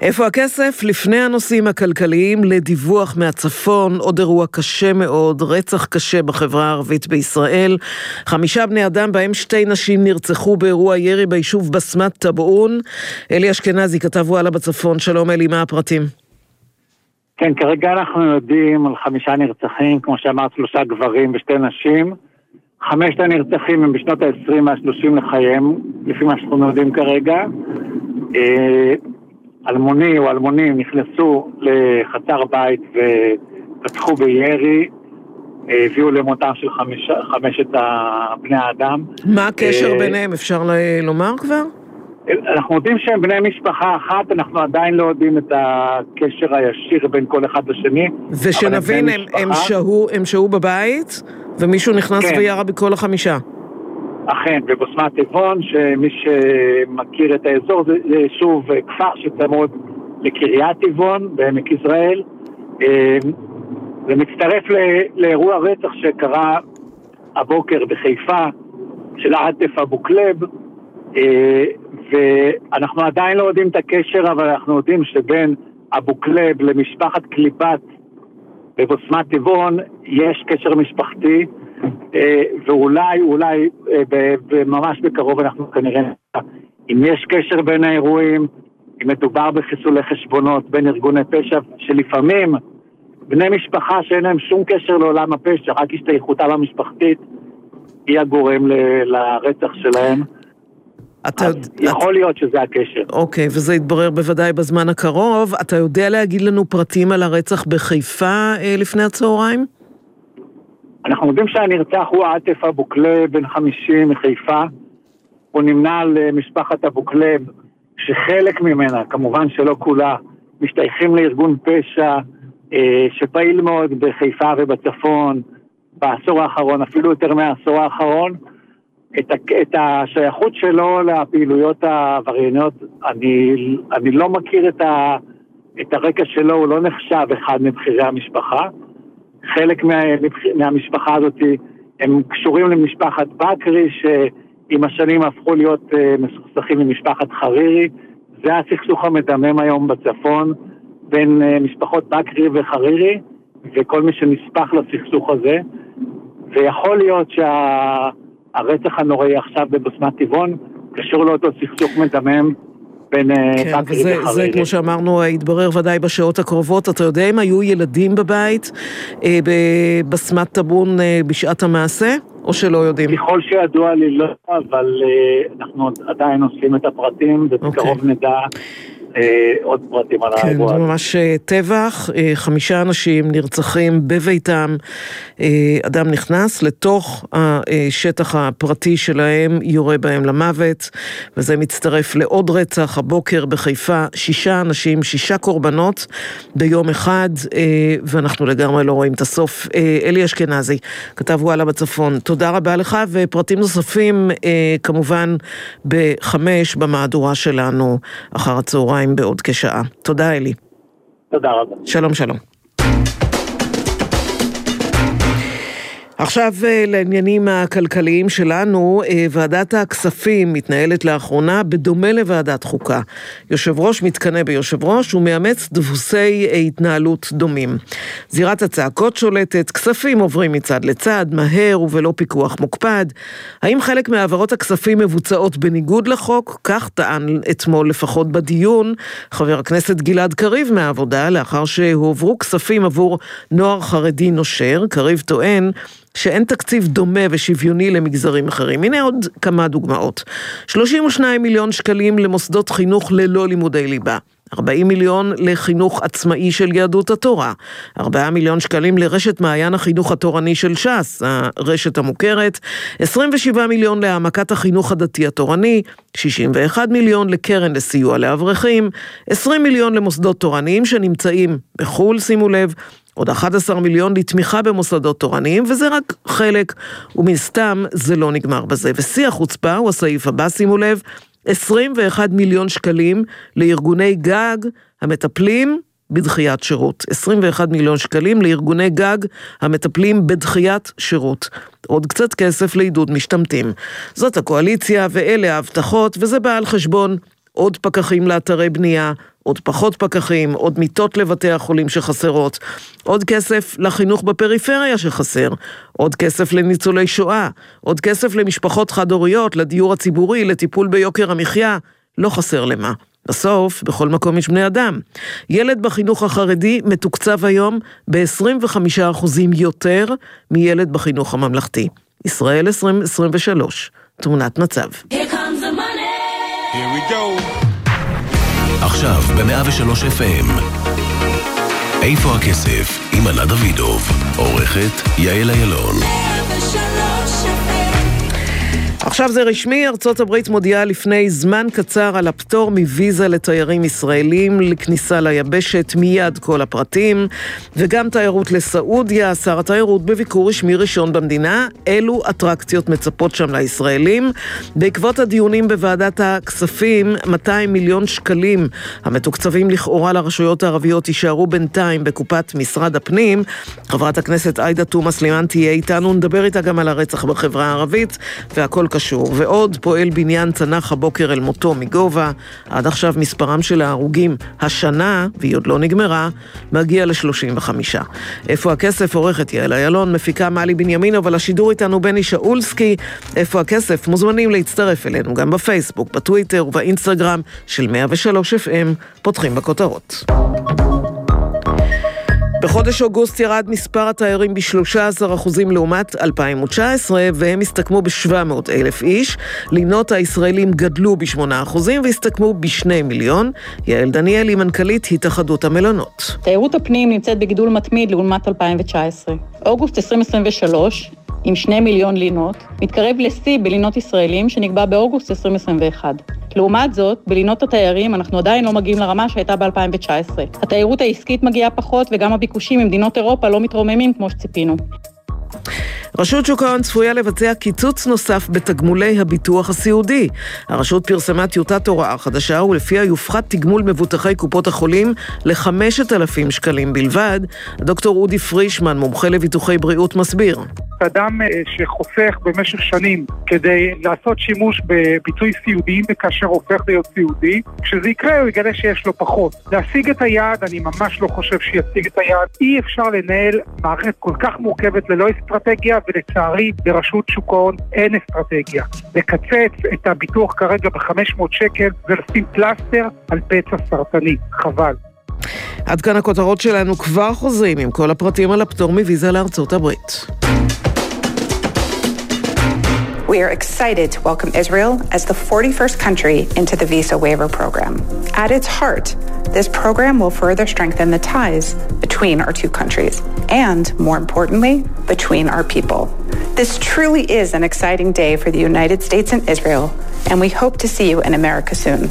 איפה הכסף? לפני הנושאים הכלכליים לדיווח מהצפון, עוד אירוע קשה מאוד, רצח קשה בחברה הערבית בישראל. 5 בני אדם, בהם 2 נשים נרצחו באירוע ירי ביישוב בסמת טבעון. אלי אשכנזי, כתב וואלה בצפון. שלום אלי, מה הפרטים? כן, כרגע אנחנו יודעים על 5 נרצחים, כמו שאמרת, 3 גברים ו2 נשים. 5 הנרצחים הם בשנות ה-20 וה-30 לחייהם, לפי מה שאנחנו יודעים כרגע. אלמוני או אלמונים נכנסו לחצר בית ופתחו בירי, הביאו למותם של 5 בני האדם. מה הקשר ביניהם? אפשר לומר כבר? אנחנו יודעים שהם בני משפחה אחת, אנחנו עדיין לא יודעים את הקשר הישיר בין כל אחד לשני. ושנבין, הם שהו בבית ומישהו נכנס וירה בכל 5. אכן, בבסמת טבעון, שמי שמכיר את האזור, זה שוב כפר שצמוד לקריית טבעון בעמק יזרעאל. זה מצטרף לאירוע רצח שקרה הבוקר בחיפה של עטף אבו קלב, ואנחנו עדיין לא יודעים את הקשר, אבל אנחנו יודעים שבין אבו קלב למשפחת קליפת בבסמת טבעון יש קשר משפחתי, ואולי ממש בקרוב אנחנו כנראה, אם יש קשר בין האירועים, אם מדובר בחיסולי חשבונות בין ארגוני פשע, שלפעמים בני משפחה שאין להם שום קשר לעולם הפשע, רק השתייכותם המשפחתית היא הגורם לרצח שלהם. יכול להיות שזה הקשר. אוקיי, וזה יתברר בוודאי בזמן הקרוב. אתה יודע להגיד לנו פרטים על הרצח בחיפה לפני הצהריים? אנחנו יודעים שהנרצח הוא עטף אבו קלב, בן 50 מחיפה. הוא נמנה על משפחת אבו קלב, שחלק ממנה, כמובן שלא כולה, משתייכים לארגון פשע, שפעיל מאוד בחיפה ובצפון, בעשור האחרון, אפילו יותר מהעשור האחרון. את השייכות שלו לפעילויות העברייניות, אני לא מכיר את הרקע שלו, הוא לא נחשב אחד מבחירי המשפחה. חלק מהמשפחה הזאת הם קשורים למשפחת בקרי, שעם השנים הפכו להיות מסוכסכים למשפחת חרירי. זה הסכסוך המדמם היום בצפון, בין משפחות בקרי וחרירי, וכל מי שנספח לסכסוך הזה. ויכול להיות שהרצח הנוראי עכשיו בבסמת טבעון קשור לאותו סכסוך מדמם בין בקרי וחרירי. זה כמו שאמרנו, יתברר ודאי בשעות הקרובות. אתה יודע אם היו ילדים בבית בבסמת טבעון בשעת המעשה, או שלא יודעים? ככל שידוע לי לא, אבל אנחנו עדיין עושים את הפרטים, ובקרוב נדע עוד פרטים על האירוע. כן, זה ממש טבח, 5 אנשים נרצחים בביתם, אדם נכנס לתוך השטח הפרטי שלהם, יורה בהם למוות, וזה מצטרף לעוד רצח הבוקר בחיפה, 6 אנשים, 6 קורבנות ביום אחד, ואנחנו לגמרי לא רואים את הסוף. אלי אשכנזי, כתב וואלה בצפון, תודה רבה לך, ופרטים נוספים כמובן ב5 במהדורה שלנו אחר הצהריים בעוד כשעה. תודה אלי. תודה רבה. שלום שלום. עכשיו לעניינים הכלכליים שלנו, ועדת הכספים מתנהלת לאחרונה בדומה לוועדת חוקה. יושב ראש מתקנה ביושב ראש ומאמץ דפוסי התנהלות דומים. זירת הצעקות שולטת, כספים עוברים מצד לצד, מהר ובלא פיקוח מוקפד. האם חלק מהעברות הכספים מבוצעות בניגוד לחוק? כך טען אתמול לפחות בדיון חבר הכנסת גלעד קריב מהעבודה, לאחר שהועברו כספים עבור נוער חרדי נושר. קריב טוען שאין תקציב דומה ושוויוני למגזרים אחרים. הנה עוד כמה דוגמאות. 32 מיליון שקלים למוסדות חינוך ללא לימודי ליבה. 40 מיליון לחינוך עצמאי של יהדות התורה, 4 מיליון שקלים לרשת מעיין החינוך התורני של ש"ס, הרשת המוכרת, 27 מיליון להעמקת החינוך הדתי התורני, 61 מיליון לקרן לסיוע לאברכים, 20 מיליון למוסדות תורניים שנמצאים בחול, שימו לב, עוד 11 מיליון לתמיכה במוסדות תורניים, וזה רק חלק, ומסתם זה לא נגמר בזה. ושיא החוצפה הוא הסעיף הבא, שימו לב, 21 מיליון שקלים לארגוני גג המטפלים בדחיית שירות. 21 מיליון שקלים לארגוני גג המטפלים בדחיית שירות. עוד קצת כסף לעידוד משתמטים. זאת הקואליציה ואלה ההבטחות, וזה בא על חשבון עוד פקחים לאתרי בנייה, עוד פחות פקחים, עוד מיטות לבתי החולים שחסרות, עוד כסף לחינוך בפריפריה שחסר, עוד כסף לניצולי שואה, עוד כסף למשפחות חד-הוריות, לדיור הציבורי, לטיפול ביוקר המחיה, לא חסר למה. בסוף, בכל מקום יש בני אדם. ילד בחינוך החרדי מתוקצב היום ב-25% יותר מילד בחינוך הממלכתי. ישראל 2023, תמונת מצב. Here comes the money. Here we go. עכשיו ב-103 FM. איפה הכסף? עם ענת דוידוב. עורכת יעל אילון. 103 FM. עכשיו זה רשמי, ארצות הברית מודיעה לפני זמן קצר על הפטור מוויזה לתיירים ישראלים לכניסה ליבשת, מיד כל הפרטים, וגם תיירות לסעודיה. שר התיירות בביקור רשמי ראשון במדינה, אילו אטרקציות מצפות שם לישראלים. בעקבות הדיונים בוועדת הכספים, 200 מיליון שקלים המתוקצבים לכאורה לרשויות הערביות יישארו בינתיים בקופת משרד הפנים. חברת הכנסת עאידה תומא סלימאן תהיה איתנו, נדבר איתה גם על הרצח בחברה הערבית, והכל קשור. ועוד, פועל בניין צנח הבוקר אל מותו מגובה. עד עכשיו מספרם של ההרוגים השנה, והיא עוד לא נגמרה, מגיע ל-35. איפה הכסף? עורכת יעל אילון, מפיקה מעלי בנימין, אבל השידור איתנו בני שאולסקי. איפה הכסף? מוזמנים להצטרף אלינו גם בפייסבוק, בטוויטר ובאינסטגרם של 103 FM. פותחים בכותרות. בחודש אוגוסט ירד מספר התיירים ב-13% לעומת 2019, והם הסתכמו ב-700,000 איש. לינות הישראלים גדלו ב-8% והסתכמו ב2 מיליון. יעל דניאלי, מנכ"לית התאחדות המלונות. תיירות הפנים נמצאת בגידול מתמיד לעומת 2019. אוגוסט 2023, עם 2 מיליון לינות, מתקרב לשיא בלינות ישראלים שנקבע באוגוסט 2021. לעומת זאת, בלינות התיירים אנחנו עדיין לא מגיעים לרמה שהייתה ב-2019. התיירות העסקית מגיעה פחות וגם הביקושים ממדינות אירופה לא מתרוממים כמו שציפינו. רשות שוק ההון צפויה לבצע קיצוץ נוסף בתגמולי הביטוח הסיעודי. הרשות פרסמה טיוטת הוראה חדשה ולפיה יופחת תגמול מבוטחי קופות החולים ל5,000 שקלים בלבד. דוקטור אודי פרישמן, מומחה לביטוחי בריאות, מסביר. אדם שחוסך במשך שנים כדי לעשות שימוש בביטוי סיעודיים וכאשר הופך להיות סיעודי, כשזה יקרה הוא יגלה שיש לו פחות. להשיג את היעד, אני ממש לא חושב שישיג את היעד. אי אפשר לנהל מערכת כל כך מורכבת ללא אסטרטגיה, ולצערי ברשות שוק ההון אין אסטרטגיה. לקצץ את הביטוח כרגע ב500 שקל ולשים פלסטר על פצע סרטני. חבל. עד כאן הכותרות שלנו, כבר חוזרים עם כל הפרטים על הפטור מוויזה לארצות הברית. We are excited to welcome Israel as the 41st country into the visa waiver program. At its heart, this program will further strengthen the ties between our two countries and, more importantly, between our people. This truly is an exciting day for the United States and Israel, and we hope to see you in America soon.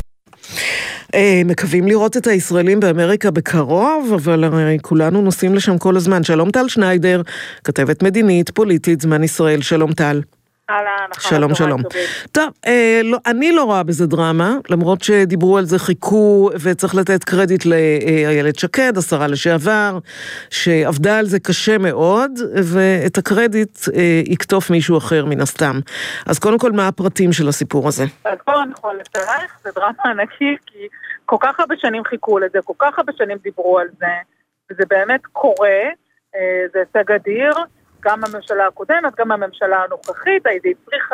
מקווים לראות את הישראלים באמריקה בקרוב, אבל הרי כולנו נוסעים לשם כל הזמן. שלום טל שניידר, כתבת מדינית, פוליטית, זמן ישראל. שלום טל. שלום, שלום. טוב, אני לא רואה בזה דרמה, למרות שדיברו על זה, חיכו, וצריך לתת קרדיט לאיילת שקד, השרה לשעבר, שעבדה על זה קשה מאוד, ואת הקרדיט יקטוף מישהו אחר מן הסתם. אז קודם כל, מה הפרטים של הסיפור הזה? אז פה אני יכולה לפרח, זה דרמה ענקית, כי כל כך הרבה שנים חיכו לזה, כל כך הרבה שנים דיברו על זה, וזה באמת קורה, זה הישג אדיר, גם הממשלה הקודמת, גם הממשלה הנוכחית, צריך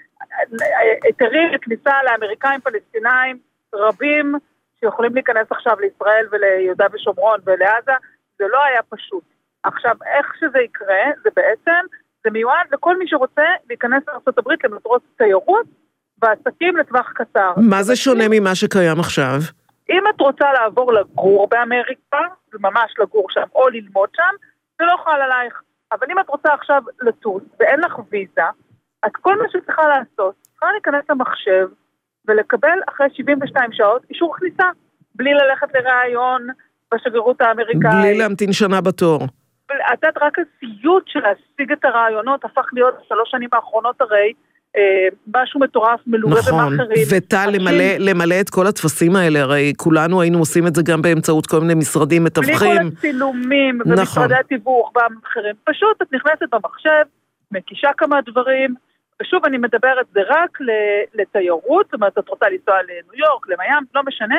היתרים לכניסה לאמריקאים פלסטינאים רבים שיכולים להיכנס עכשיו לישראל וליהודה ושומרון ולעזה. זה לא היה פשוט. עכשיו, איך שזה יקרה, זה בעצם, זה מיועד לכל מי שרוצה להיכנס לארצות הברית למטרות תיירות ועסקים לטווח קצר. מה זה שונה ממה שקיים עכשיו? אם את רוצה לעבור לגור באמריקה, ממש לגור שם או ללמוד שם, זה לא חל עלייך. אבל אם את רוצה עכשיו לטוס ואין לך ויזה, אז כל מה שצריכה לעשות, צריכה להיכנס למחשב ולקבל אחרי 72 שעות אישור כניסה, בלי ללכת לראיון בשגרירות האמריקאית. בלי להמתין שנה בתור. את רק הסיוט של להשיג את הרעיונות הפך להיות 3 שנים האחרונות הרי, משהו מטורף, מלווה במאחרים. נכון, וטל למלא את כל התפסים האלה, הרי כולנו היינו עושים את זה גם באמצעות כל מיני משרדים מתווכים. בלי כל הצילומים ומשרדי התיווך והמאחרים. פשוט את נכנסת במחשב, מקישה כמה דברים, ושוב אני מדברת, זה רק לתיירות, זאת אומרת, את רוצה לנסוע לניו יורק, למיאמי, לא משנה,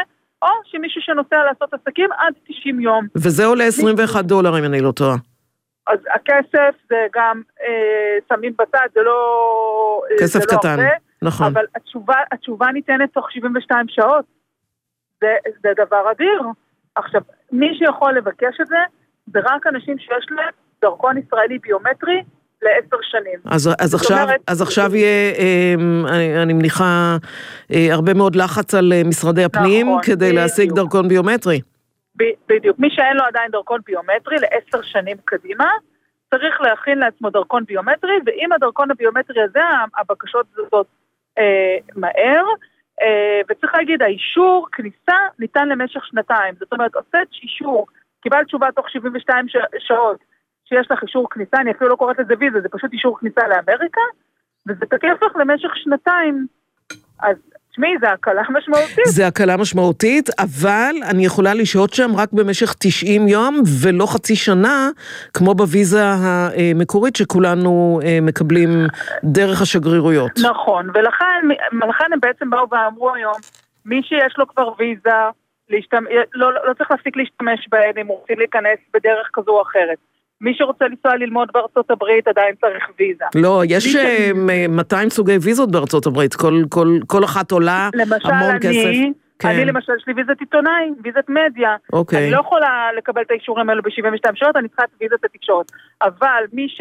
או שמישהו שנוסע לעשות עסקים עד 90 יום. וזה עולה $21 אם אני לא טועה. אז הכסף זה גם שמים בצד, זה לא... כסף זה לא קטן, הרבה, נכון. אבל התשובה ניתנת תוך 72 שעות. זה דבר אדיר. עכשיו, מי שיכול לבקש את זה, זה רק אנשים שיש להם דרכון ישראלי ביומטרי ל10 שנים. אז עכשיו יהיה, אני מניחה, הרבה מאוד לחץ על משרדי הפנים, נכון, כדי בדיוק. להשיג דרכון ביומטרי. בדיוק. מי שאין לו עדיין דרכון ביומטרי ל10 שנים קדימה, צריך להכין לעצמו דרכון ביומטרי, ואם הדרכון הביומטרי הזה, הבקשות זאת מהר, וצריך להגיד, האישור כניסה ניתן למשך 2 זאת אומרת, עושה אישור, קיבל תשובה תוך 72 שעות, שיש לך אישור כניסה, אני אפילו לא קוראת לזה ויזה, זה פשוט אישור כניסה לאמריקה, וזה תקף לך למשך 2 אז תשמעי, זה הקלה משמעותית. זה הקלה משמעותית, אבל אני יכולה לשהות שם רק במשך 90 יום, ולא חצי שנה, כמו בוויזה המקורית שכולנו מקבלים דרך השגרירויות. נכון, ולכן הם בעצם באו ואמרו היום, מי שיש לו כבר ויזה, לא צריך להפסיק להשתמש בהן, אם רוצים להיכנס בדרך כזו או אחרת. מי שרוצה לנסוע ללמוד בארצות הברית עדיין צריך ויזה. לא, יש 200 סוגי ויזות בארצות הברית, כל אחת עולה המון כסף. אני למשל, יש לי ויזת עיתונאי, ויזת מדיה. אני לא יכולה לקבל את האישורים האלו ב-72 שעות, אני צריכה את ויזת התקשורת. אבל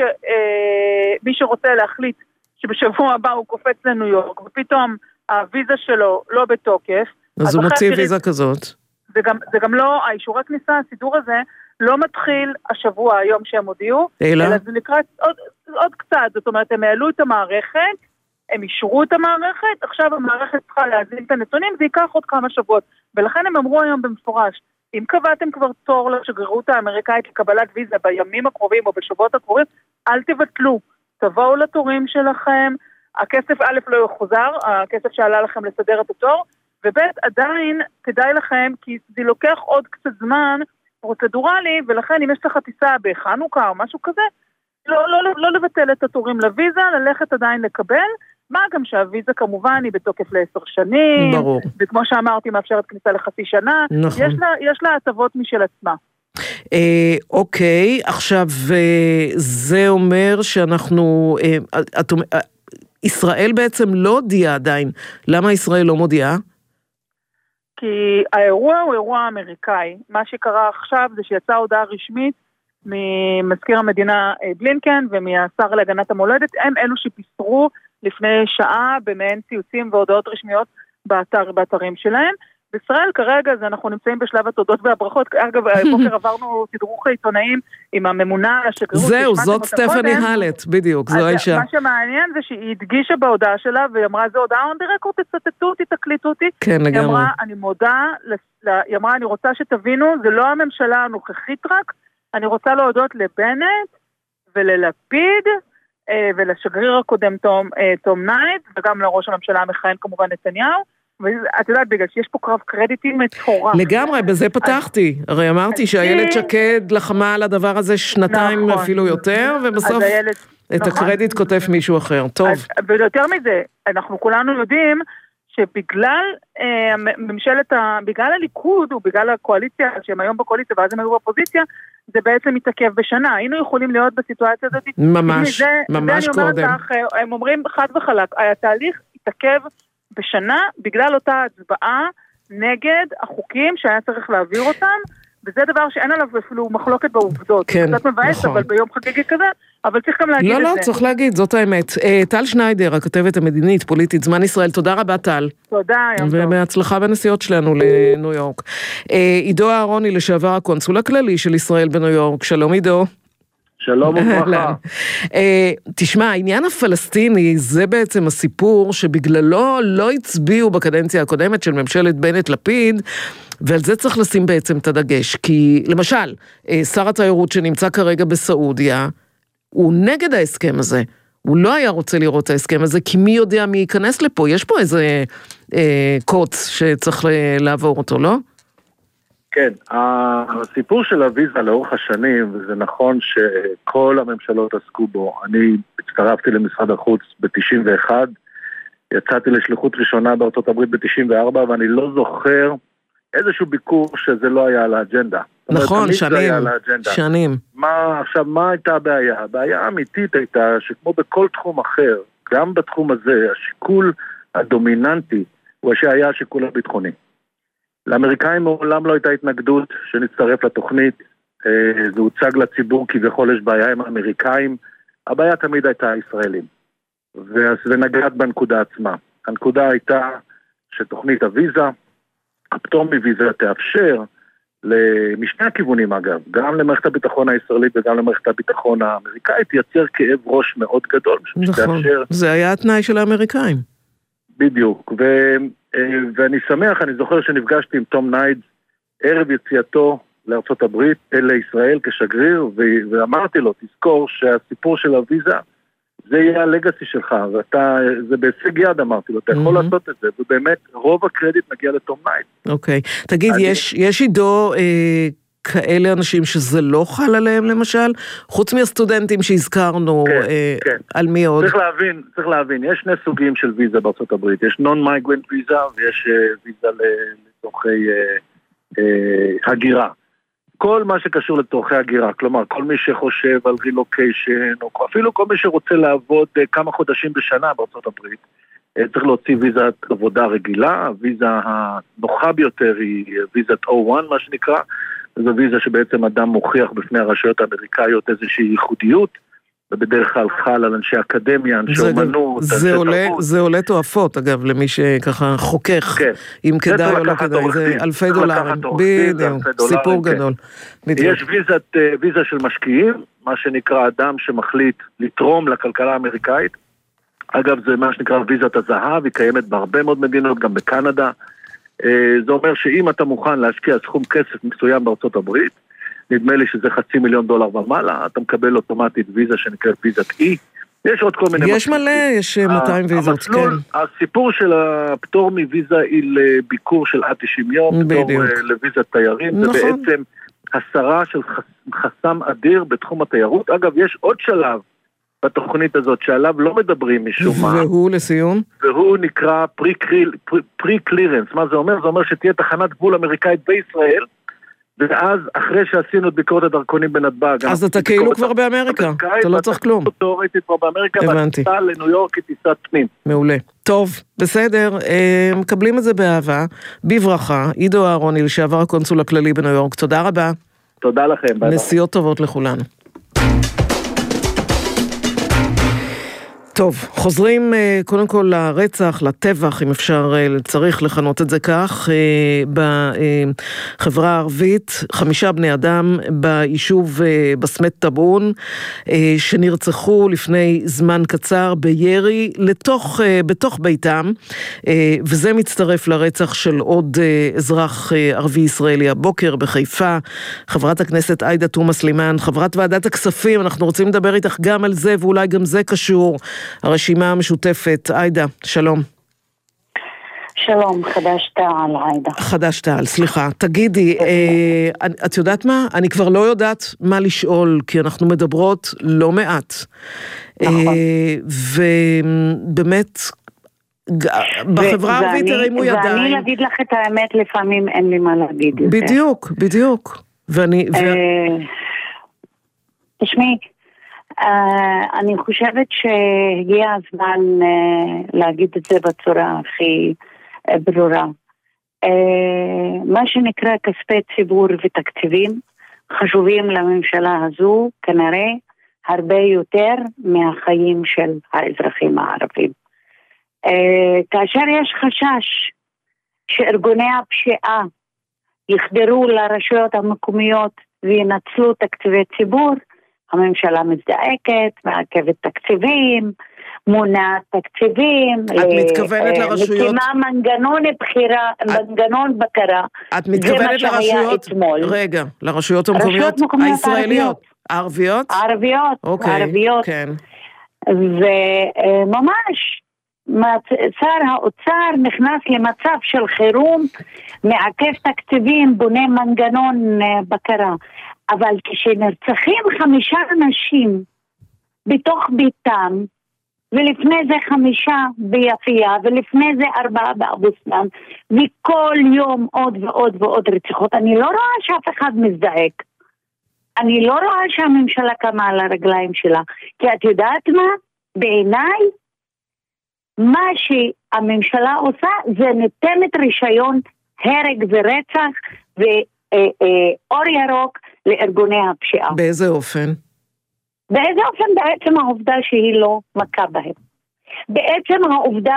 מי שרוצה להחליט שבשבוע הבא הוא קופץ לניו יורק, ופתאום הוויזה שלו לא בתוקף, אז הוא מוציא ויזה כזאת. זה גם לא, האישורי כניסה, הסידור הזה, לא מתחיל השבוע היום שהם הודיעו, אלא זה נקרא עוד קצת, זאת אומרת, הם העלו את המערכת, הם אישרו את המערכת, עכשיו המערכת צריכה להזין את הנתונים, זה ייקח עוד כמה שבועות, ולכן הם אמרו היום במפורש, אם קבעתם כבר תור לשגרירות האמריקאית לקבלת ויזה בימים הקרובים או בשבועות הקרובים, אל תבטלו, תבואו לתורים שלכם, הכסף א' לא יוחזר, הכסף שעלה לכם לסדר את התור, וב' עדיין כדאי לכם, כי זה לוקח עוד קצת זמן פרוצדורלי, ולכן אם יש לך טיסה בחנוכה או משהו כזה, לא לבטל את התורים לוויזה, ללכת עדיין לקבל, מה גם שהוויזה כמובן היא בתוקף ל10 שנים, ברור. וכמו שאמרתי מאפשרת כניסה לחצי שנה, נכון. יש לה הטבות משל עצמה. אוקיי, עכשיו זה אומר שאנחנו, ישראל בעצם לא הודיעה עדיין, למה ישראל לא מודיעה? כי האירוע הוא אירוע אמריקאי. מה שקרה עכשיו זה שיצאה הודעה רשמית ממזכיר המדינה בלינקן ומהשר להגנת המולדת, הם אלו שפיסרו לפני שעה במעין ציוצים והודעות רשמיות באתרים שלהם. בישראל כרגע אנחנו נמצאים בשלב התודות והברכות, אגב, בוקר עברנו תדרוך עיתונאים עם הממונה על השגרירות. זהו, זאת סטפני הלט, בדיוק, זו האישה. מה שמעניין זה שהיא הדגישה בהודעה שלה, והיא אמרה, זה הודעה on the record, תצטטו אותי, תקליטו אותי. כן, לגמרי. היא אמרה, אני מודה, היא אמרה, אני רוצה שתבינו, זה לא הממשלה הנוכחית רק, אני רוצה להודות לבנט וללפיד, ולשגריר הקודם תום נייט, וגם לראש הממשלה המכהן כמובן נתניהו, ואת יודעת, בגלל שיש פה קרב קרדיטים מטורף. לגמרי, בזה פתחתי. הרי אמרתי שהילד שקד לחמה על הדבר הזה 2 אפילו יותר, ובסוף את הקרדיט כותב מישהו אחר. טוב. ויותר מזה, אנחנו כולנו יודעים שבגלל בגלל הליכוד, ובגלל הקואליציה, שהם היום בקואליציה, ואז הם היו באופוזיציה, זה בעצם מתעכב בשנה. היינו יכולים להיות בסיטואציה הזאת. ממש קודם. הם אומרים חד וחלק, התהליך התעכב בשנה, בגלל אותה הצבעה נגד החוקים שהיה צריך להעביר אותם, וזה דבר שאין עליו אפילו מחלוקת בעובדות. כן, קצת מבאס, נכון. אבל ביום חגיגי כזה, אבל צריך גם להגיד את זה. לא, צריך להגיד, זאת האמת. טל שניידר, הכתבת המדינית, פוליטית, זמן ישראל, תודה רבה טל. תודה, יום טוב. ובהצלחה בנסיעות שלנו לניו יורק. עידו אהרוני, לשעבר הקונסול הכללי של ישראל בניו יורק, שלום עידו. שלום וברכה. תשמע, העניין הפלסטיני זה בעצם הסיפור שבגללו לא הצביעו בקדנציה הקודמת של ממשלת בנט-לפיד, ועל זה צריך לשים בעצם את הדגש, כי למשל, שר התיירות שנמצא כרגע בסעודיה, הוא נגד ההסכם הזה, הוא לא היה רוצה לראות את ההסכם הזה, כי מי יודע מי ייכנס לפה, יש פה איזה קוץ שצריך לעבור אותו, לא? כן, הסיפור של הוויזה לאורך השנים, וזה נכון שכל הממשלות עסקו בו, אני הצטרפתי למשרד החוץ ב-91, יצאתי לשליחות ראשונה בארצות הברית ב-94, ואני לא זוכר איזשהו ביקור שזה לא היה על האג'נדה. נכון, שנים. עכשיו, מה הייתה הבעיה? הבעיה האמיתית הייתה שכמו בכל תחום אחר, גם בתחום הזה, השיקול הדומיננטי הוא שהיה השיקול הביטחוני. לאמריקאים מעולם לא הייתה התנגדות שנצטרף לתוכנית, זה הוצג לציבור כביכול יש בעיה עם האמריקאים, הבעיה תמיד הייתה הישראלים. ונגעת בנקודה עצמה. הנקודה הייתה שתוכנית הוויזה, הפטור מוויזה תאפשר משני הכיוונים אגב, גם למערכת הביטחון הישראלית וגם למערכת הביטחון האמריקאית, ייצר כאב ראש מאוד גדול. נכון, זה היה התנאי של האמריקאים. בדיוק, ואני שמח, אני זוכר שנפגשתי עם תום ניידס, ערב יציאתו לארצות הברית, לישראל כשגריר, ואמרתי לו, תזכור שהסיפור של הוויזה, זה יהיה הלגאסי שלך, זה בהישג יד אמרתי לו, אתה יכול לעשות את זה, ובאמת רוב הקרדיט מגיע לתום ניידס. אוקיי, תגיד, יש עידו כאלה אנשים שזה לא חל עליהם למשל, חוץ מהסטודנטים שהזכרנו, על מי עוד? צריך להבין, יש שני סוגים של ויזה בארצות הברית, יש non-migrant ויזה ויש ויזה לצורכי הגירה. כל מה שקשור לתורכי הגירה, כלומר, כל מי שחושב על רילוקיישן, או אפילו כל מי שרוצה לעבוד כמה חודשים בשנה בארצות הברית, צריך להוציא ויזת עבודה רגילה, הוויזה הנוחה ביותר היא ויזת O1, מה שנקרא, זו ויזה שבעצם אדם מוכיח בפני הרשויות האמריקאיות איזושהי ייחודיות, ובדרך כלל חל על אנשי אקדמיה, אנשי אומנות, אנשי תרבות. זה עולה תועפות, אגב, למי שככה חוכך, אם כדאי או לא כדאי, זה אלפי דולרים. בדיוק, סיפור גדול. יש ויזה של משקיעים, מה שנקרא אדם שמחליט לתרום לכלכלה האמריקאית. אגב, זה מה שנקרא ויזת הזהב, היא קיימת בהרבה מאוד מדינות, גם בקנדה. זה אומר שאם אתה מוכן להשקיע סכום כסף מסוים בארצות הברית, נדמה לי שזה $500,000 ומעלה, אתה מקבל אוטומטית ויזה שנקראת ויזת E. יש עוד כל מיני... יש מלא, יש 200 ויזות, כן. הסיפור של הפטור מוויזה היא לביקור של עד 90 יום, פטור לוויזת תיירים, זה בעצם הסרה של חסם אדיר בתחום התיירות. אגב, יש עוד שלב בתוכנית הזאת שעליו לא מדברים משום מה. והוא לסיום? והוא נקרא pre-clearance. מה זה אומר? זה אומר שתהיה תחנת גבול אמריקאית בישראל, ואז אחרי שעשינו את ביקורת הדרכונים בנתב"ג, אז אתה כאילו כבר באמריקה, אתה לא צריך כלום. הייתי כבר באמריקה, והטיסה לניו יורק היא טיסת פנים. מעולה. טוב, בסדר, מקבלים את זה באהבה, בברכה, עידו אהרוני, לשעבר הקונסול הכללי בניו יורק, תודה רבה. תודה לכם. נסיעות טובות לכולנו. טוב, חוזרים קודם כל לרצח, לטבח, אם אפשר, צריך לכנות את זה כך, בחברה הערבית, 5 בני אדם ביישוב בסמת טבעון, שנרצחו לפני זמן קצר בירי בתוך ביתם, וזה מצטרף לרצח של עוד אזרח ערבי ישראלי הבוקר בחיפה. חברת הכנסת עאידה תומא סלימאן, חברת ועדת הכספים, אנחנו רוצים לדבר איתך גם על זה, ואולי גם זה קשור. הרשימה המשותפת, עאידה, שלום. שלום, חדש תעל, עאידה. חדש תעל, סליחה. תגידי, את יודעת מה? אני כבר לא יודעת מה לשאול, כי אנחנו מדברות לא מעט. ובאמת, בחברה הערבית הרימו ידיים. ואני אגיד לך את האמת, לפעמים אין לי מה להגיד. בדיוק. תשמעי, אני חושבת שהגיע הזמן להגיד את זה בצורה הכי ברורה. מה שנקרא כספי ציבור ותקציבים חשובים לממשלה הזו כנראה הרבה יותר מהחיים של האזרחים הערבים. כאשר יש חשש שארגוני הפשיעה יחדרו לרשויות המקומיות וינצלו תקציבי ציבור, הממשלה מזדעקת, מעכבת תקציבים, מונעת תקציבים. את מתכוונת לרשויות? מקימה מנגנון בקרה. את מתכוונת לרשויות? רגע, לרשויות המקומיות הישראליות. ערביות? ערביות. ערביות. כן. וממש, שר האוצר נכנס למצב של חירום, מעכב תקציבים, בונה מנגנון בקרה. אבל כשנרצחים 5 אנשים בתוך ביתם, ולפני זה 5 ביפייה, ולפני זה 4 באבו סנאן, וכל יום עוד ועוד ועוד רציחות. אני לא רואה שאף אחד מזדעק. אני לא רואה שהממשלה קמה על הרגליים שלה. כי את יודעת מה? בעיניי, מה שהממשלה עושה זה נותנת רישיון הרג ורצח ואור ירוק לארגוני הפשיעה. באיזה אופן? באיזה אופן? בעצם העובדה שהיא לא מכה בהם. בעצם העובדה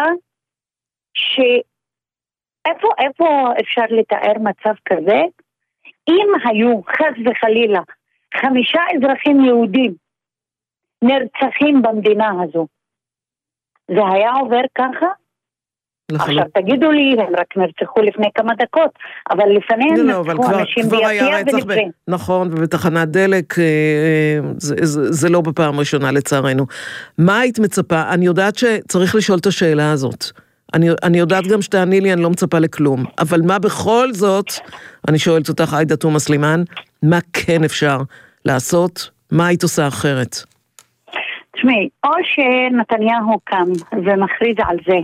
איפה אפשר לתאר מצב כזה? אם היו חס וחלילה 5 אזרחים יהודים נרצחים במדינה הזו, זה היה עובר ככה? עכשיו תגידו לי, הם רק נרצחו לפני כמה דקות, אבל לפניהם נרצחו אנשים ביפייה ולפני. נכון, ובתחנת דלק, זה לא בפעם ראשונה לצערנו. מה היית מצפה? אני יודעת שצריך לשאול את השאלה הזאת. אני יודעת גם שתעני לי, אני לא מצפה לכלום. אבל מה בכל זאת, אני שואלת אותך, עאידה תומא סלימאן, מה כן אפשר לעשות? מה היית עושה אחרת? תשמעי, או שנתניהו קם ומכריז על זה,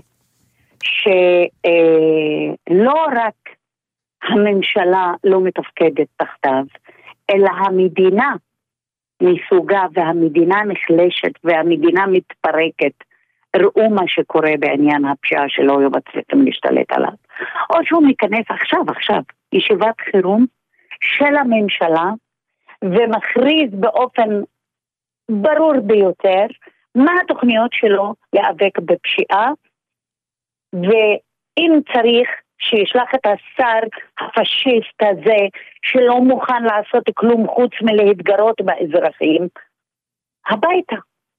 שלא רק הממשלה לא מתפקדת תחתיו, אלא המדינה מסוגה והמדינה נחלשת והמדינה מתפרקת. ראו מה שקורה בעניין הפשיעה שלא מצליחים להשתלט עליו. או שהוא מכנס עכשיו, ישיבת חירום של הממשלה, ומכריז באופן ברור ביותר מה התוכניות שלו להיאבק בפשיעה, ואם צריך שישלח את השר הפשיסט הזה שלא מוכן לעשות כלום חוץ מלהתגרות באזרחים הביתה.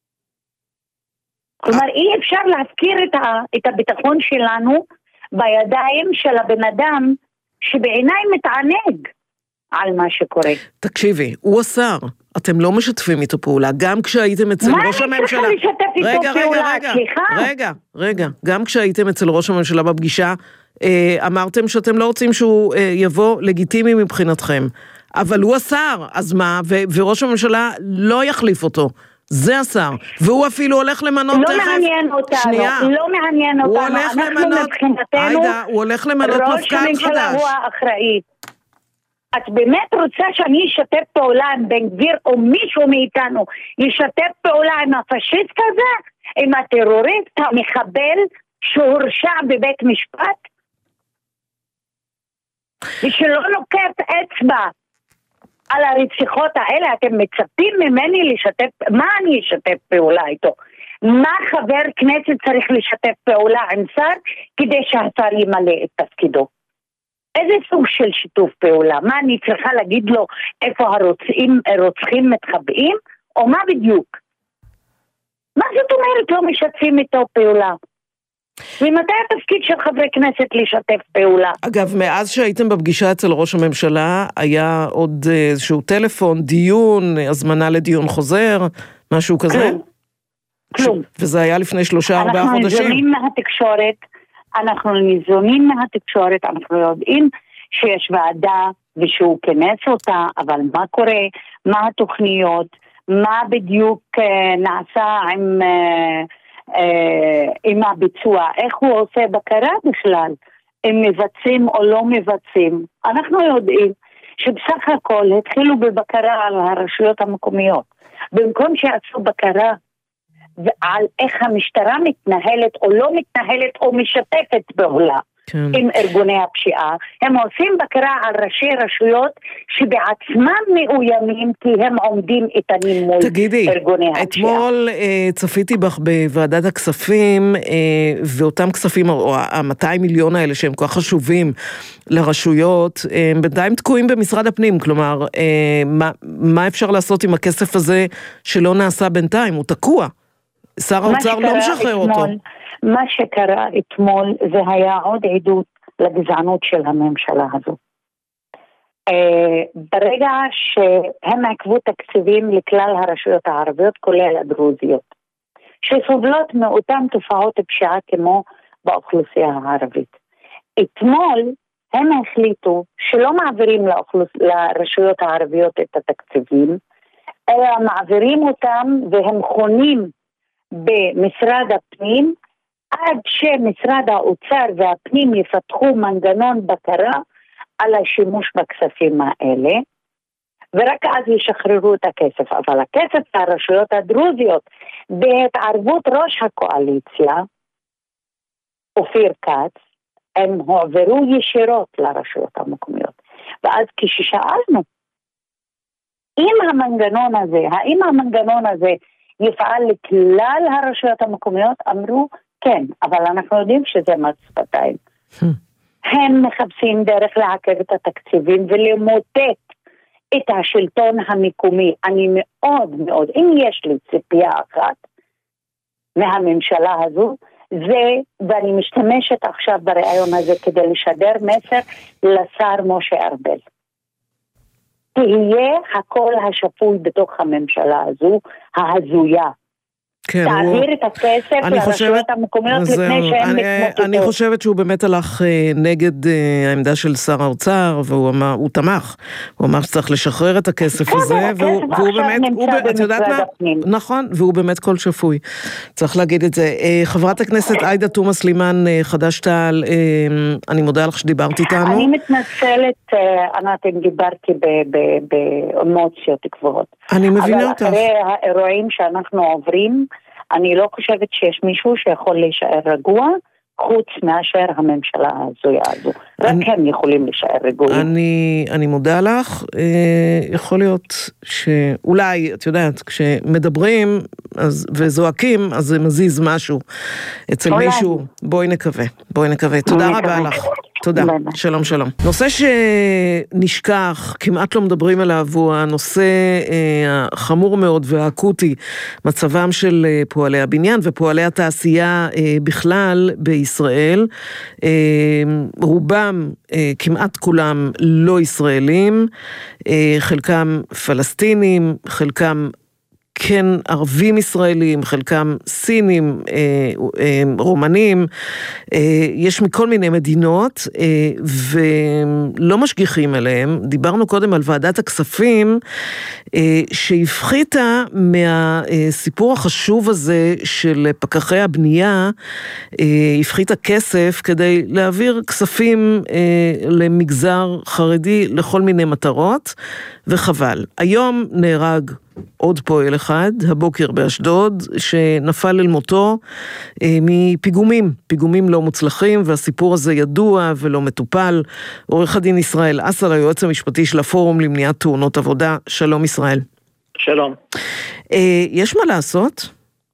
כלומר, אי אפשר להפקיר את הביטחון שלנו בידיים של הבן אדם שבעיניי מתענג על מה שקורה. תקשיבי, הוא השר, אתם לא משתפים איתו פעולה, גם כשהייתם אצל ראש הממשלה. מה אני צריכה לשתף איתו פעולה? רגע, גם כשהייתם אצל ראש הממשלה בפגישה, אמרתם שאתם לא רוצים שהוא יבוא לגיטימי מבחינתכם, אבל הוא השר, אז מה? וראש הממשלה לא יחליף אותו. זה השר, והוא אפילו הולך למנות לא מעניין אותנו, לא מעניין אותנו, אנחנו מבחינתנו, הוא הולך למנות מפכ"ל חדש. ראש הממשלה הוא האחראי. את באמת רוצה שאני אשתף פעולה עם בן גביר, או מישהו מאיתנו ישתף פעולה עם הפשיסט הזה, עם הטרוריסט, המחבל שהורשע בבית משפט, ושלא נוקט אצבע על הרציחות האלה? אתם מצפים ממני לשתף, מה אני אשתף פעולה איתו? מה חבר כנסת צריך לשתף פעולה עם שר כדי שהשר ימלא את תפקידו? איזה סוג של שיתוף פעולה? מה אני צריכה להגיד לו איפה הרוצחים מתחבאים? או מה בדיוק? מה זאת אומרת לא משתפים איתו פעולה? ומתי התפקיד של חברי כנסת לשתף פעולה? אגב, מאז שהייתם בפגישה אצל ראש הממשלה, היה עוד איזשהו טלפון, דיון, הזמנה לדיון חוזר, משהו כזה? כלום. וזה היה לפני 3-4 חודשים. אנחנו ניזונים מהתקשורת, אנחנו יודעים שיש ועדה ושהוא כנס אותה, אבל מה קורה, מה התוכניות, מה בדיוק נעשה עם הביצוע, איך הוא עושה בקרה בכלל, אם מבצעים או לא מבצעים. אנחנו יודעים שבסך הכל התחילו בבקרה על הרשויות המקומיות, במקום שיעשו בקרה על איך המשטרה מתנהלת או לא מתנהלת או משתפת פעולה עם ארגוני הפשיעה, הם עושים בקרה על ראשי רשויות שבעצמם מאוימים כי הם עומדים איתנים מול ארגוני הפשיעה. אתמול צפיתי בך בוועדת הכספים, ואותם כספים, או ה-200 מיליון האלה שהם כל כך חשובים לרשויות, הם בינתיים תקועים במשרד הפנים, כלומר, מה אפשר לעשות עם הכסף הזה שלא נעשה בינתיים? הוא תקוע. שר האוצר לא משחרר אותו. מה שקרה אתמול זה היה עוד עדות לגזענות של הממשלה הזו. ברגע שהם עקבו תקציבים לכלל הרשויות הערביות, כולל הדרוזיות, שסובלות מאותן תופעות פשיעה כמו באוכלוסייה הערבית. אתמול הם החליטו שלא מעבירים לרשויות הערביות את התקציבים, אלא מעבירים אותם והם חונים במשרד הפנים, עד שמשרד האוצר והפנים יפתחו מנגנון בקרה על השימוש בכספים האלה, ורק אז ישחררו את הכסף. אבל הכסף הרשויות הדרוזיות, בהתערבות ראש הקואליציה, אופיר כץ, הם הועברו ישירות לרשויות המקומיות. ואז כששאלנו, האם המנגנון הזה יפעל לכלל הרשויות המקומיות? אמרו, כן, אבל אנחנו יודעים שזה מס שפתיים. הם מחפשים דרך לעכב את התקציבים ולמוטט את השלטון המקומי. אני מאוד מאוד, אם יש לי ציפייה אחת מהממשלה הזו, ואני משתמשת עכשיו ברעיון הזה כדי לשדר מסר לשר משה ארבל. תהיה הכל השפוי בתוך הממשלה הזו, ההזויה. כן, תעביר את הכסף לרשויות המקומיות לפני שהן מתמוטטות. אני חושבת שהוא באמת הלך נגד העמדה של שר האוצר, והוא תמך. הוא אמר שצריך לשחרר את הכסף הזה, והוא באמת, את יודעת מה? נכון, והוא באמת כל שפוי. צריך להגיד את זה. חברת הכנסת עאידה תומא סלימאן, חד"ש תע"ל, אני מודה לך שדיברת איתנו. אני מתנצלת, ענת, אם דיברתי באמוציות גבוהות. אני מבינה אותך. אבל אחרי האירועים שאנחנו עוברים, אני לא חושבת שיש מישהו שיכול להישאר רגוע, חוץ מאשר הממשלה הזויה הזו. רק הם יכולים להישאר רגועים. אני מודה לך, יכול להיות שאולי, את יודעת, כשמדברים וזועקים, אז זה מזיז משהו אצל מישהו. בואי נקווה. תודה רבה לך. תודה, שלום שלום. נושא שנשכח, כמעט לא מדברים עליו, הוא הנושא החמור מאוד והאקוטי, מצבם של פועלי הבניין ופועלי התעשייה בכלל בישראל. רובם, כמעט כולם לא ישראלים, חלקם פלסטינים, חלקם כן ערבים ישראלים, חלקם סינים, רומנים, יש מכל מיני מדינות, ולא משגיחים עליהם. דיברנו קודם על ועדת הכספים, שהפחיתה מהסיפור החשוב הזה של פקחי הבנייה, הפחיתה כסף כדי להעביר כספים למגזר חרדי לכל מיני מטרות, וחבל. היום נהרג עוד פועל אחד, הבוקר באשדוד, שנפל אל מותו פיגומים לא מוצלחים, והסיפור הזה ידוע ולא מטופל. עורך הדין ישראל אסל, היועץ המשפטי של הפורום למניעת תאונות עבודה. שלום ישראל. שלום. יש מה לעשות?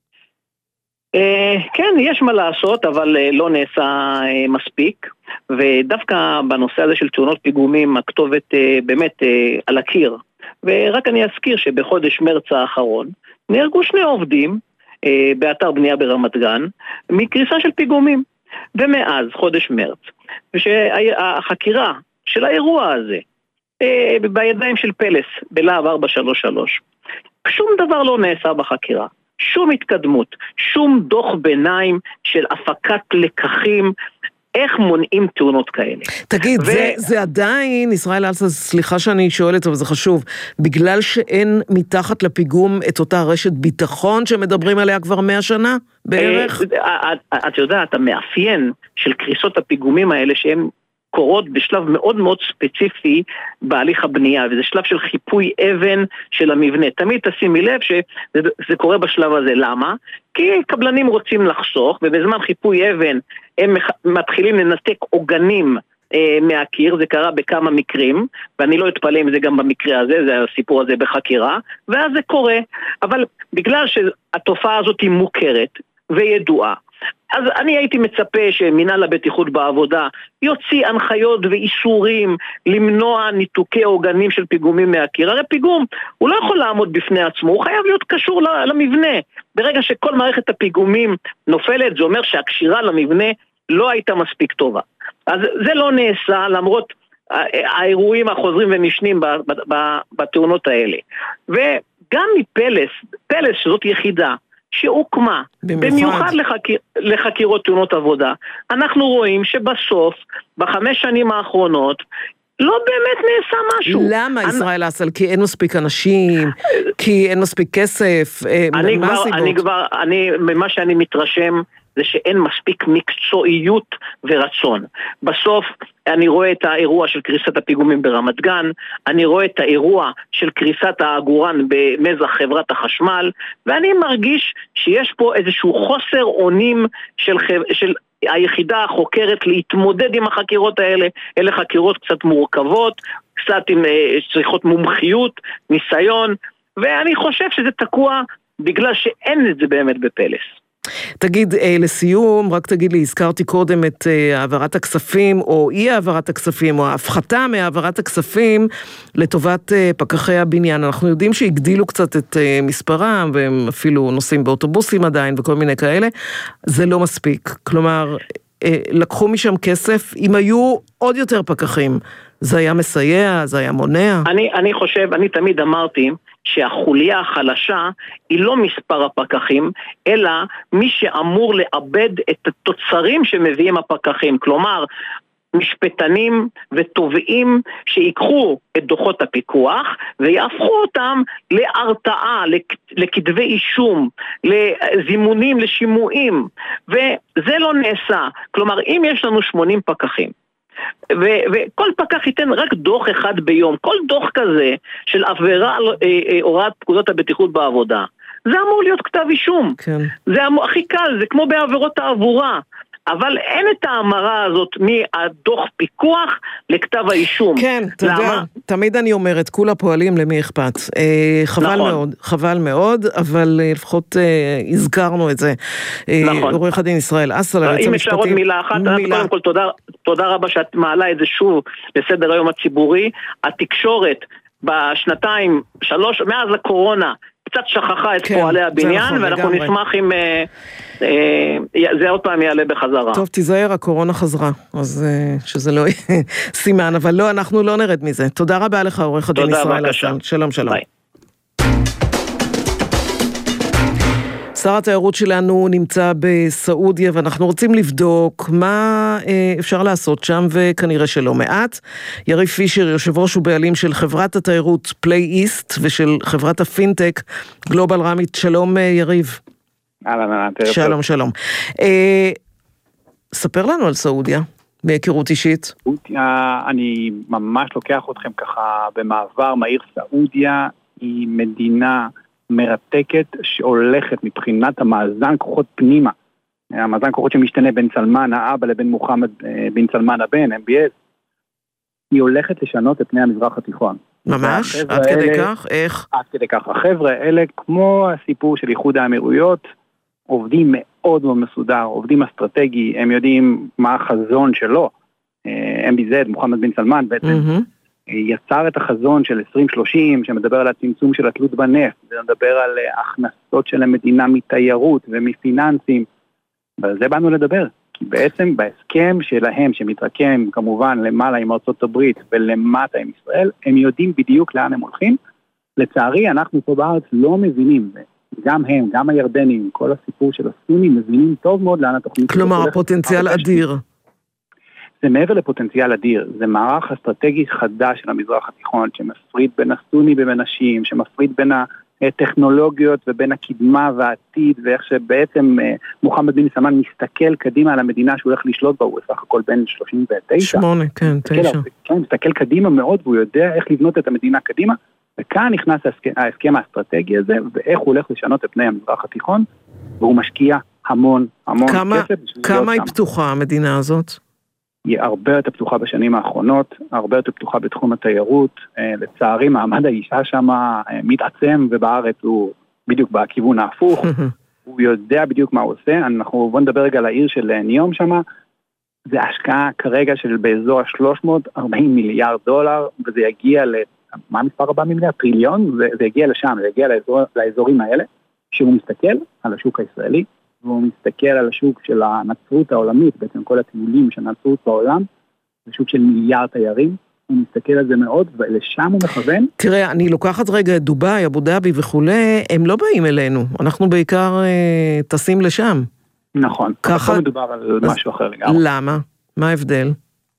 כן, יש מה לעשות, אבל לא נעשה מספיק, ודווקא בנושא הזה של תאונות פיגומים, הכתובת באמת על הקיר. ורק אני אזכיר שבחודש מרץ האחרון נהרגו 2 עובדים באתר בנייה ברמת גן מקריסה של פיגומים. ומאז חודש מרץ, ושהחקירה של האירוע הזה בידיים של פלס בלהב 433, שום דבר לא נעשה בחקירה, שום התקדמות, שום דוח ביניים של הפקת לקחים, איך מונעים תאונות כאלה. תגיד, זה עדיין, ישראל אלסה, סליחה שאני שואלת, אבל זה חשוב, בגלל שאין מתחת לפיגום את אותה רשת ביטחון שמדברים עליה כבר 100 שנה בערך? את יודעת, המאפיין של קריסות הפיגומים האלה, שהן קורות בשלב מאוד מאוד ספציפי בהליך הבנייה, וזה שלב של חיפוי אבן של המבנה. תמיד תשימי לב שזה קורה בשלב הזה. למה? כי קבלנים רוצים לחסוך, ובזמן חיפוי אבן הם מתחילים לנתק עוגנים מהקיר. זה קרה בכמה מקרים, ואני לא אתפלא אם זה גם במקרה הזה, זה הסיפור הזה בחקירה, ואז זה קורה. אבל בגלל שהתופעה הזאת היא מוכרת וידועה, אז אני הייתי מצפה שמינהל הבטיחות בעבודה יוציא הנחיות ואיסורים למנוע ניתוקי עוגנים של פיגומים מהקיר. הרי פיגום הוא לא יכול לעמוד בפני עצמו, הוא חייב להיות קשור למבנה. ברגע שכל מערכת הפיגומים נופלת, זה אומר שהקשירה למבנה לא הייתה מספיק טובה. אז זה לא נעשה למרות האירועים החוזרים ונשנים בתאונות האלה. וגם פלס שזאת יחידה שהוקמה במיוחד לחקירות תאונות עבודה, אנחנו רואים שבסוף, ב5 שנים האחרונות, לא באמת נעשה משהו. למה ישראל אסל? כי אין מספיק אנשים, כי אין מספיק כסף, מה הסיבות? ממה שאני מתרשם, זה שאין מספיק מקצועיות ורצון. בסוף אני רואה את האירוע של קריסת הפיגומים ברמת גן, אני רואה את האירוע של קריסת העגורן במזח חברת החשמל, ואני מרגיש שיש פה איזשהו חוסר אונים של היחידה החוקרת להתמודד עם החקירות האלה. אלה חקירות קצת מורכבות, קצת עם צריכות מומחיות, ניסיון, ואני חושב שזה תקוע בגלל שאין את זה באמת בפלס. תגיד, לסיום, רק תגיד לי, הזכרתי קודם את העברת הכספים, או אי העברת הכספים, או ההפחתה מהעברת הכספים לטובת פקחי הבניין. אנחנו יודעים שהגדילו קצת את מספרם, והם אפילו נוסעים באוטובוסים עדיין, וכל מיני כאלה. זה לא מספיק. כלומר, לקחו משם כסף, אם היו עוד יותר פקחים, זה היה מסייע, זה היה מונע? אני חושב, אני תמיד אמרתי, שהחוליה החלשה היא לא מספר הפקחים, אלא מי שאמור לאבד את התוצרים שמביאים הפקחים, כלומר, משפטנים ותובעים שיקחו את דוחות הפיקוח ויהפכו אותם להרתעה, לכתבי אישום, לזימונים, לשימועים, וזה לא נעשה. כלומר, אם יש לנו 80 פקחים, וכל פקח ייתן רק דוח אחד ביום, כל דוח כזה של עבירה על הוראת פקודות הבטיחות בעבודה, זה אמור להיות כתב אישום. כן. זה הכי קל, זה כמו בעבירות תעבורה. אבל אין את האמרה הזאת מהדוח פיקוח לכתב האישום. כן, אתה יודע, תמיד אני אומרת, כולה פועלים למי אכפת. חבל מאוד, חבל מאוד, אבל לפחות הזכרנו את זה. נכון. עורך הדין ישראל אסל, היועץ המשפטי. אם אפשר עוד מילה אחת, קודם כל תודה רבה שאת מעלה את זה שוב בסדר היום הציבורי. התקשורת בשנתיים, 3, מאז הקורונה, קצת שכחה את פועלי הבניין, ואנחנו נשמח אם זה עוד פעם יעלה בחזרה. טוב, תיזהר, הקורונה חזרה, אז שזה לא יהיה סימן, אבל לא, אנחנו לא נרד מזה. תודה רבה לך, עורך הדין ישראל אסל. שלום, שלום. ביי. שר התיירות שלנו נמצא בסעודיה, ואנחנו רוצים לבדוק מה אפשר לעשות שם, וכנראה שלא מעט. יריב פישר, יושב ראש ובעלים של חברת התיירות פליי איסט, ושל חברת הפינטק גלובל רמית. שלום יריב. שלום, שלום. ספר לנו על סעודיה, מהיכרות אישית. אני ממש לוקח אתכם ככה במעבר מהיר. סעודיה היא מדינה מרתקת שהולכת מבחינת המאזן כוחות פנימה. המאזן כוחות שמשתנה בין סלמן האבא לבין מוחמד בן סלמן הבן, MBS. היא הולכת לשנות את פני המזרח התיכון. ממש? עד כדי כך? איך? עד כדי כך. החבר'ה האלה, כמו הסיפור של איחוד האמירויות, עובדים מאוד מאוד מסודר, עובדים אסטרטגי, הם יודעים מה החזון שלו. MBZ, מוחמד בן סלמן בעצם, יצר את החזון של 2030, שמדבר על הצמצום של התלות בנפט, ומדבר על הכנסות של המדינה מתיירות ומפיננסים, ועל זה באנו לדבר. כי בעצם בהסכם שלהם, שמתרקם כמובן למעלה עם ארצות הברית ולמטה עם ישראל, הם יודעים בדיוק לאן הם הולכים. לצערי, אנחנו פה בארץ לא מבינים, גם הם, גם הירדנים, כל הסיפור של הסונים, מבינים טוב מאוד לאן התוכנית. כלומר, הפוטנציאל אדיר. זה מעבר לפוטנציאל אדיר, זה מערך אסטרטגי חדש של המזרח התיכון, שמפריד בין הסוני ובין השיעים, שמפריד בין הטכנולוגיות ובין הקדמה והעתיד, ואיך שבעצם מוחמד בן סלמן מסתכל קדימה על המדינה שהוא הולך לשלוט בה, הוא סך הכל בין 39. 8, כן, 9. כן, מסתכל קדימה מאוד, והוא יודע איך לבנות את המדינה קדימה, וכאן נכנס ההסכם האסטרטגי הזה, ואיך הוא הולך לשנות את פני המזרח התיכון, והוא משקיע המון כסף. כמה היא פתוחה המדינה הזאת? היא הרבה יותר פתוחה בשנים האחרונות, הרבה יותר פתוחה בתחום התיירות. לצערי, מעמד האישה שם מתעצם, ובארץ הוא בדיוק בכיוון ההפוך. הוא יודע בדיוק מה הוא עושה. בוא נדבר רגע על העיר של ניום שם. זה השקעה כרגע של באזור 340 מיליארד דולר, וזה יגיע מה המספר הבא מיליארד? טריליון? זה יגיע לשם, זה יגיע לאזורים האלה, שהוא מסתכל על השוק הישראלי, והוא מסתכל על השוק של הנצרות העולמית, בעצם כל הטיולים של הנצרות בעולם, זה שוק של מיליארד תיירים, הוא מסתכל על זה מאוד, ולשם הוא מכוון. תראה, אני לוקחת רגע את דוביי, אבו דאבי וכולי, הם לא באים אלינו, אנחנו בעיקר טסים לשם. נכון, ככה מדובר על משהו אחר לגמרי. למה? מה ההבדל?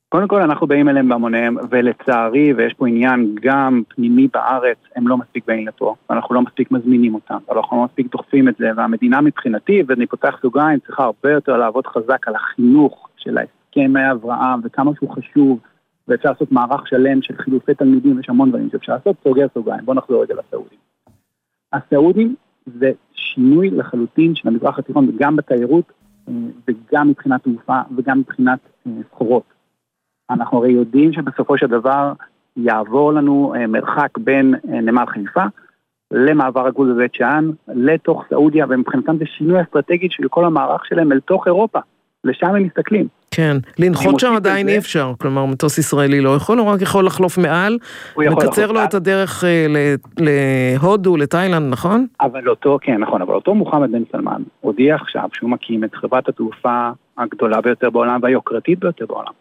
קודם כל אנחנו באים אליהם בהמוניהם, ולצערי, ויש פה עניין גם פנימי בארץ, הם לא מספיק באים לפה, ואנחנו לא מספיק מזמינים אותם, ואנחנו לא מספיק דוחפים את זה, והמדינה מבחינתי, ואני פותח סוגריים, צריכה הרבה יותר לעבוד חזק על החינוך של ההסכמי אברהם, וכמה שהוא חשוב, ואפשר לעשות מערך שלם של חילופי תלמידים, יש המון דברים שאפשר לעשות, סוגר סוגריים, בואו נחזור רגע לסעודים. הסעודים זה שינוי לחלוטין של המזרח התיכון, גם בתיירות, וגם מבחינת תעופה, וגם מבחינת סחורות. אנחנו הרי יודעים שבסופו של דבר יעבור לנו מרחק בין נמל חיפה למעבר הגבול בבית שאן, לתוך סעודיה, ומבחינתם זה שינוי אסטרטגי של כל המערך שלהם אל תוך אירופה. לשם הם מסתכלים. כן, לנחות שם עדיין אי אפשר, כלומר מטוס ישראלי לא יכול, הוא רק יכול לחלוף מעל, מקצר לו את הדרך להודו, לתאילנד, נכון? אבל אותו, כן, נכון, אבל אותו מוחמד בן סלמן הודיע עכשיו שהוא מקים את חברת התעופה הגדולה ביותר בעולם והיוקרתית ביותר בעולם.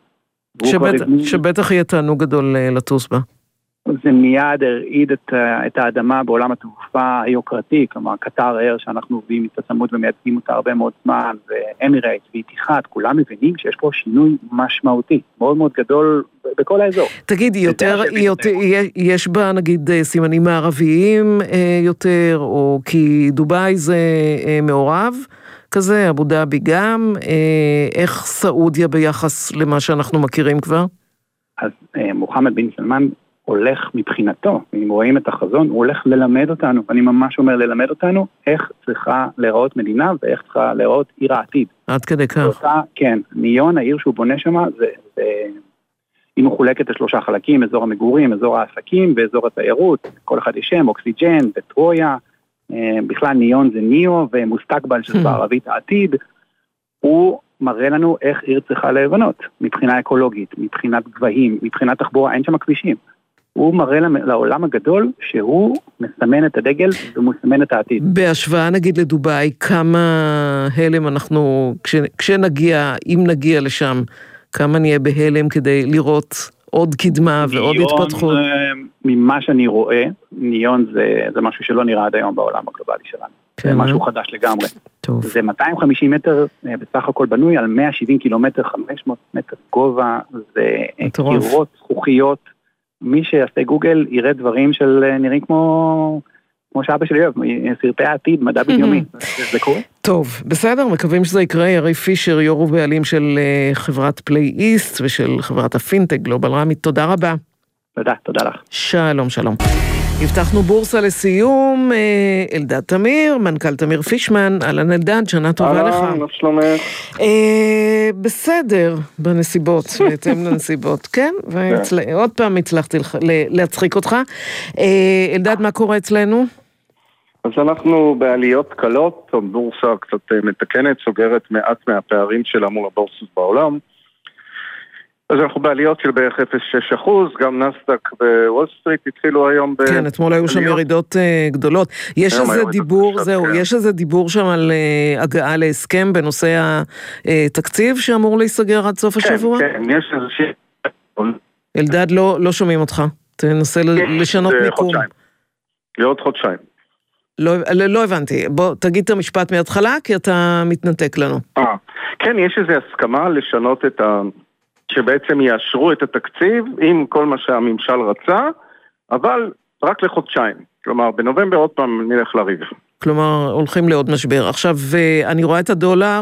שבטח יהיה תענוג גדול לטוס בה. זה מיד הרעיד את האדמה בעולם התעופה היוקרתי, כלומר קטר אייר שאנחנו עובדים את הצמוד ומייצגים אותה הרבה מאוד זמן, ואמירייטס ואיתיחאד, כולם מבינים שיש פה שינוי משמעותי, מאוד מאוד גדול בכל האזור. תגיד, יש בה נגיד סימנים מערביים יותר, או כי דובאי זה מעורב כזה, אבו דאבי גם, איך סעודיה ביחס למה שאנחנו מכירים כבר? אז מוחמד בן סלמן הולך מבחינתו, אם רואים את החזון, הוא הולך ללמד אותנו, ואני ממש אומר ללמד אותנו, איך צריכה להיראות מדינה, ואיך צריכה להיראות עיר העתיד. עד כדי כך. כן, ניון, העיר שהוא בונה שם, היא מחולקת לשלושה חלקים, אזור המגורים, אזור העסקים, ואזור התיירות, כל אחד יש שם, אוקסיג'ן, וטרויה, בכלל ניון זה ניו, ומוסתקבל שזה בערבית העתיד, הוא מראה לנו איך עיר צריכה להיבנות, מבחינה אקולוגית, מבחינת גבהים, מבחינת תחבורה, אין שם כבישים. הוא מראה לעולם הגדול שהוא מסמן את הדגל ומסמן את העתיד. בהשוואה נגיד לדובאי, כמה הלם אנחנו, כשנגיע, אם נגיע לשם, כמה נהיה בהלם כדי לראות עוד קדמה ועוד התפתחות? ממה שאני רואה, ניון זה משהו שלא נראה עד היום בעולם הגלובלי שלנו. זה משהו חדש לגמרי. טוב. זה 250 מטר בסך הכל בנוי על 170 קילומטר, 500 מטר גובה, זה קירות, זכוכיות. מי שיעשה גוגל יראה דברים של נראים כמו שאבא שלי אוהב, סרטי העתיד, מדע בדיוני. זה קורה? טוב, בסדר, מקווים שזה יקרה. יריב פישר, יו"ר ובעלים של חברת פליי איסט ושל חברת הפינטק גלובל רמית, תודה רבה. תודה לך. שלום, שלום. הבטחנו בורסה לסיום, אלדד תמיר, מנכ"ל תמיר פישמן, אהלן אלדד, שנה טובה לך. מה שלומך? בסדר, בנסיבות, בהתאם לנסיבות, כן, ועוד פעם הצלחתי להצחיק אותך. אלדד, מה קורה אצלנו? אז אנחנו בעליות קלות, הבורסה קצת מתקנת, סוגרת מעט מהפערים שלה מול הבורסות בעולם. אז אנחנו בעליות של בערך 0.6%, גם נסדק ווול סטריט התחילו היום כן, אתמול היו שם ירידות גדולות. יש איזה דיבור, יש איזה דיבור שם על הגעה להסכם בנושא התקציב שאמור להיסגר עד סוף השבוע? כן, יש איזה אלדד, לא שומעים אותך. תנסה לשנות מיקום. לעוד חודשיים. לא הבנתי. בוא, תגיד את המשפט מההתחלה, כי אתה מתנתק לנו. כן, יש איזו הסכמה לשנות את שבעצם יאשרו את התקציב עם כל מה שהממשל רצה, אבל רק לחודשיים. כלומר, בנובמבר עוד פעם נלך לריב. כלומר, הולכים לעוד משבר. עכשיו, אני רואה את הדולר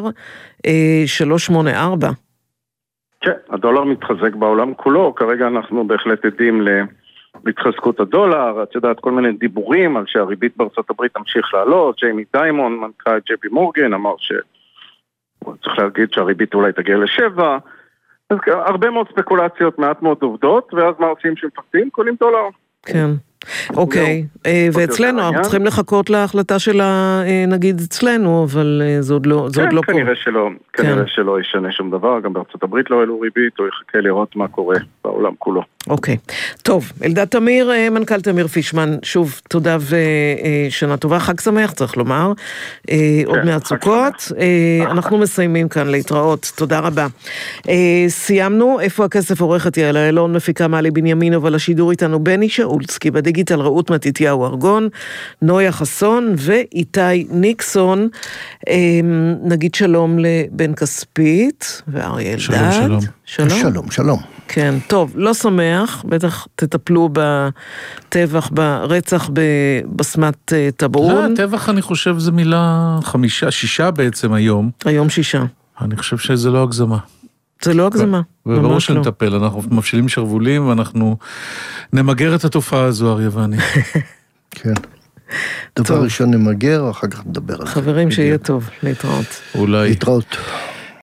3.84. כן, הדולר מתחזק בעולם כולו. כרגע אנחנו בהחלט עדים להתחזקות הדולר. את יודעת, כל מיני דיבורים על שהריבית בארצות הברית תמשיך לעלות. ג'יימי דיימון, מנכ"ל ג'י.פי מורגן, אמר שצריך להגיד שהריבית אולי תגיע ל7. אז הרבה מאוד ספקולציות, מעט מאוד עובדות, ואז מה עושים שמפחדים? קונים דולר. כן. אוקיי, ואצלנו אנחנו צריכים לחכות להחלטה שלה, נגיד אצלנו, אבל זה עוד לא פה. כנראה שלא ישנה שום דבר, גם בארצות הברית לא העלו ריבית, או יחכה לראות מה קורה בעולם כולו. אוקיי, טוב, אלדד תמיר, מנכ"ל תמיר פישמן, שוב, תודה ושנה טובה, חג שמח צריך לומר, עוד מהצוקות, אנחנו מסיימים כאן להתראות, תודה רבה. סיימנו, איפה הכסף עורכת יעל אילון, מפיקה מעלי בנימין, אבל השידור איתנו בני שאולצקי, בדיגיטל רעות מתיתיהו ארגון, נויה חסון ואיתי ניקסון. נגיד שלום לבן כספית ואריה אלדד. שלום. שלום. כן, טוב, לא שמח, בטח תטפלו בטבח, ברצח בסמת טבעון. טבח אני חושב זה מילה 6 בעצם היום. היום 6. אני חושב שזה לא הגזמה. זה לא הגזמה, ממש לא. וברור שנטפל, אנחנו מפשילים שרבולים ואנחנו נמגר את התופעה הזו, אריה ואני. כן. דבר ראשון נמגר, אחר כך נדבר על זה. חברים, שיהיה טוב, להתראות. אולי. להתראות.